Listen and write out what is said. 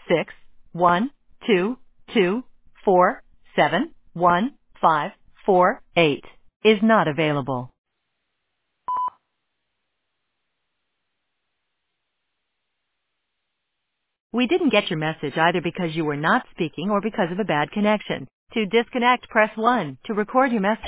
61224715548 is not available. We didn't get your message either because you were not speaking or because of a bad connection. To disconnect, press 1. To record your message,